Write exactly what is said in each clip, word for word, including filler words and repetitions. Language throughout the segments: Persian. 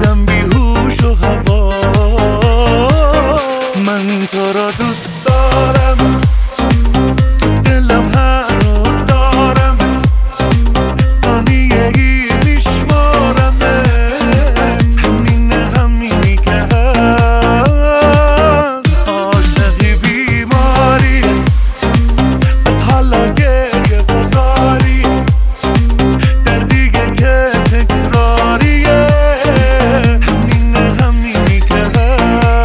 شدم بیهوش و هوا. من تو را دوست دارم، تو دلم هر روز دارمت، ثانیه ای میشمارمت، همین همینی که هست. عاشقی بیماری از حالا گریه بزاری، دردیه که تکراریه، همین همینی که هست.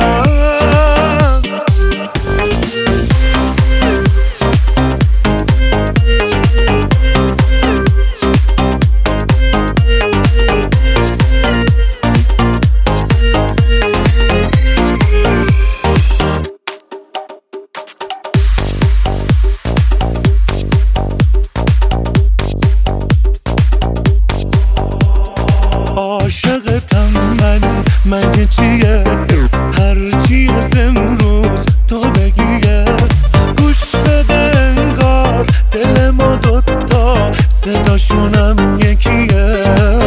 عاشقتم من، مگه چیه هرچی از امروز تو بگیه. گوش بده انگار دل ما دوتا صداشونم یکیه.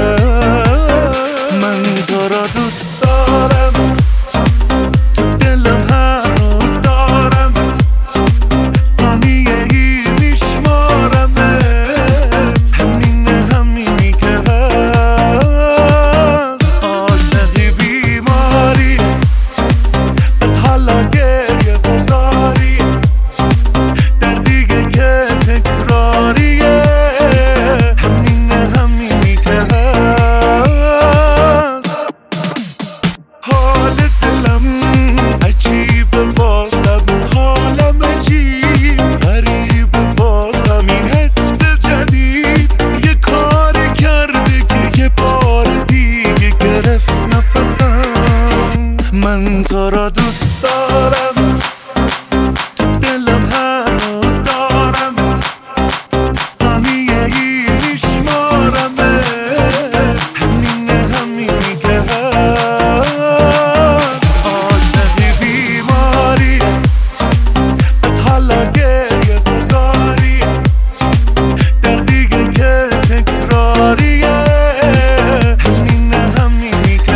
من تو را دوست دارم، تو دلم هر روز دارمت، ثانیه ای میشمارمت، همین همینی که هست. عاشقی بیماری از حالا گریه بزاری، دردیه که تکراریه، همین همینی که هست. حال دلم عجیبه واسم، حالم عجیب غریبه واسم، این حس جدید یه کار کرده که یه بار دیگه گرفت نفسم. من تو را دوست دارم، تو دلم هر روز دارمت، ثانیه ای میشمارمت، همین همینی که هست. عاشقی بیماری از حالا گریه بزاری، دردیه که تکراریه، همین همینی که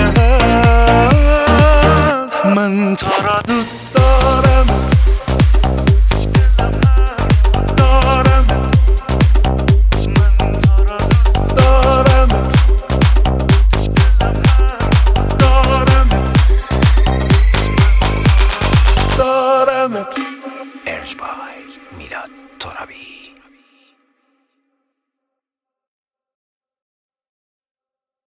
هست. من تو را دوست دارم، دارمت، من تو را دوست دارمت، دارمت، دارمت. ارج بای میلاد ترابی.